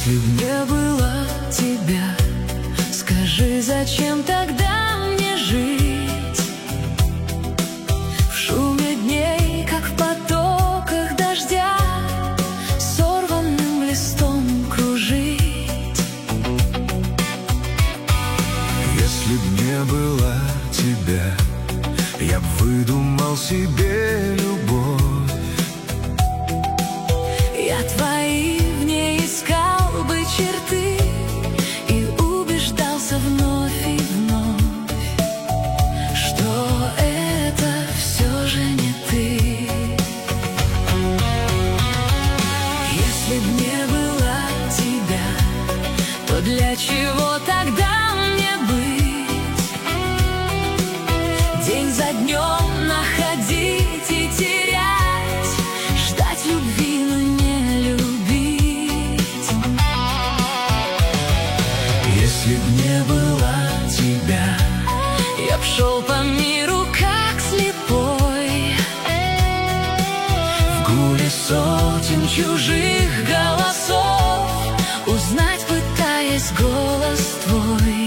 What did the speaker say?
Если б не было тебя, скажи, зачем тогда мне жить? В шуме дней, как в потоках дождя, сорванным листом кружить. Если б не было тебя, я б выдумал себе любовь. Я твои в ней искал бы черты и убеждался вновь и вновь, что это все же не ты. Если б не было тебя, то для чего тогда мне быть? День за днем находить и терять, ждать любви, но не любить. Если б не было тебя, Я б шел по миру, как слепой, в гуле сотен чужих голосов, узнать, пытаясь голос твой.